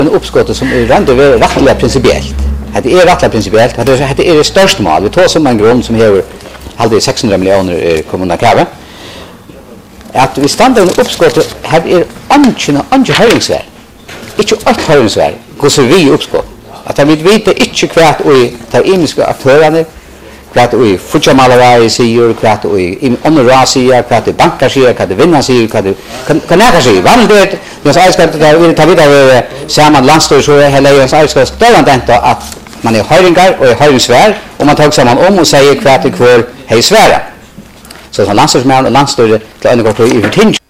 En uppskottet som ändå är rättligt principiellt. Det är rättligt principiellt. Det är det största mål. Vi tar som en grund som har aldrig 600 miljoner kommunala kräver. Att vi stannar under uppskottet här är ange höringsvärd. Inte ett höringsvärd. Går så vi uppskott. Att vi vet inte kvart och tar inska aktörerna. Kvart och futjamalare säger, kvart och områda säger, kvart och bankar säger, kvart och vinnar säger, kvart och kan näka säger. Vanligt det är ska ta vidare samman landstör så hela ska större att man är höringar och är höringsvärd och man tar samman om och säger kvart och kvar hej svära. Så landstör och landstör till en gång i ting